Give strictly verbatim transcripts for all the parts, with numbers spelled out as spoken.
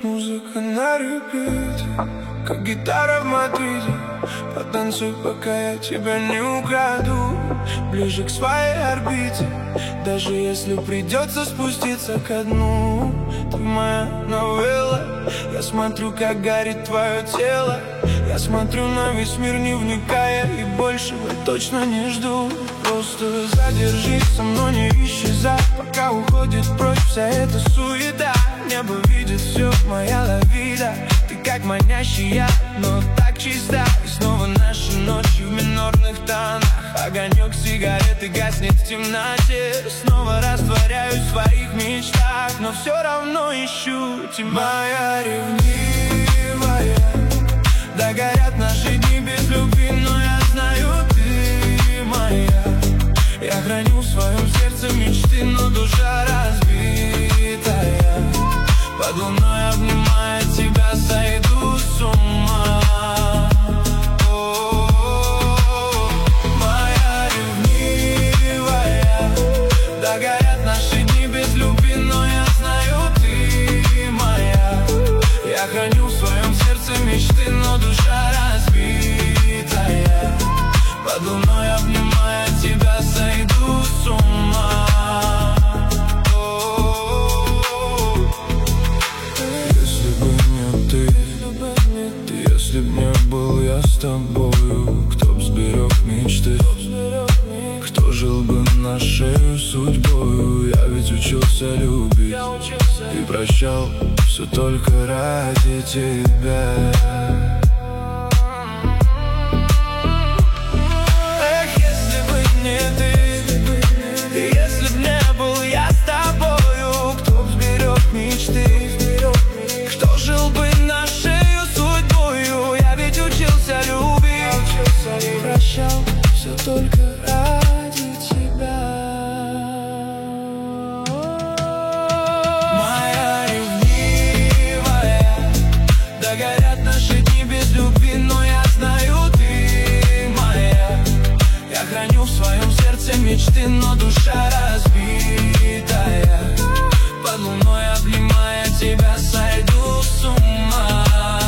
Музыка на репите, как гитара в Мадриде. Потанцуй, пока я тебя не украду, ближе к своей орбите. Даже если придется спуститься ко дну, ты моя новелла. Я смотрю, как горит твое тело. Я смотрю на весь мир, не вникая, и большего точно не жду. Просто задержись со мной, не исчезай, пока уходит прочь вся эта суета. Небо видит все, моя лавида. Ты как манящая, но так чиста. И снова наши ночи в минорных тонах. Огонек сигареты гаснет в темноте. Снова растворяюсь в своих мечтах, но все равно ищу тебя. Моя ревнивая, да горят наши дни без любви, но я знаю, ты моя. Я храню в своем сердце мечты, но душа разбитая. Под луной, обнимая тебя, сойду с ума. О-о-о-о. Моя ревнивая, да горят наши дни без любви, но я знаю, ты моя. Я храню в своем сердце мечты, но душа разбитая. Под луной, обнимая тебя, сойду с ума. Если б не был я с тобою, кто б сберег мечты, кто жил бы нашей судьбою. Я ведь учился любить и прощал все только ради тебя. Эх, если бы не ты, и если б не был я с тобою, кто б сберег мечты, кто жил бы нашей судьбою. Я ведь учился любить и прощал все только ради тебя. Моя ревнивая, да горят наши дни без любви, но я знаю, ты моя. Я храню в своем сердце мечты, но душа разбитая. Под луной, обнимая тебя, сойду с ума.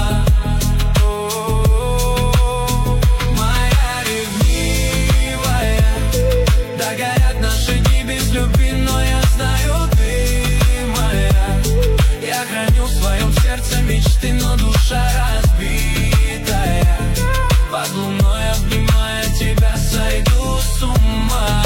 О-о-о-о. Моя ревнивая, да горят наши дни без любви, но я знаю, ты моя. Я храню в своем сердце мечты, но душа разбитая. Под луной, обнимая тебя, сойду с ума.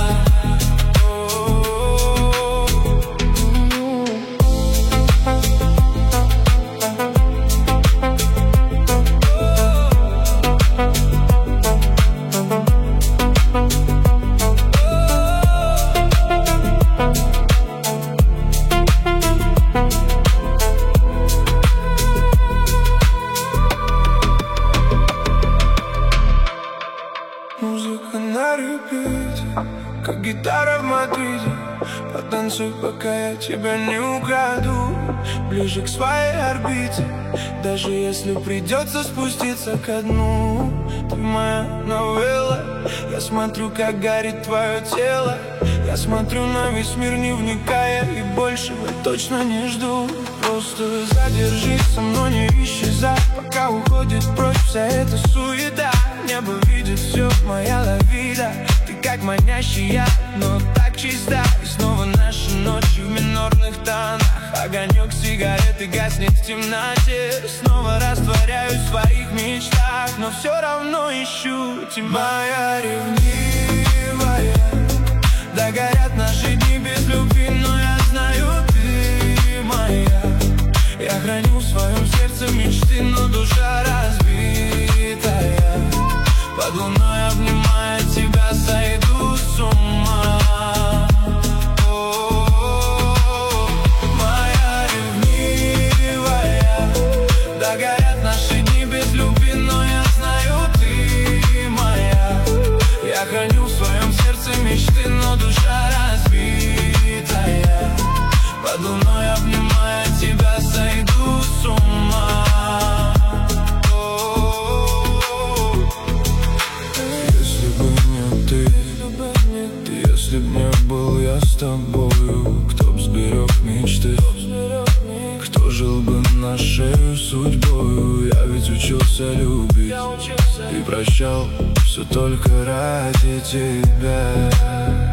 Музыка на репите, как гитара в Мадриде. Потанцуй, пока я тебя не украду, ближе к своей орбите. Даже если придется спуститься ко дну, ты моя новелла. Я смотрю, как горит твое тело. Я смотрю на весь мир, не вникая, и большего точно не жду. Просто задержись со мной, не исчезай, пока уходит прочь вся эта суета. Небо видит все, моя лавида. Ты как манящая, но так чиста. И снова наши ночи в минорных тонах. Огонек сигареты гаснет в темноте. Снова растворяюсь в своих мечтах, но все равно ищу тебя. Моя ревнивая, да горят наши дни без любви, но я знаю, ты моя. Я храню в своем сердце мечты, но душа разбитая. Под луной, обнимая тебя, сойду с ума. О-о-о-о. Моя ревнивая, да горят наши дни без любви, но я знаю, ты моя. Я храню в своем сердце мечты, но душа разбитая. Под луной, обнимая тебя, сойду с ума. Если б не был я с тобою, кто б сберег мечты, кто жил бы на шею судьбою. Я ведь учился любить и прощал все только ради тебя.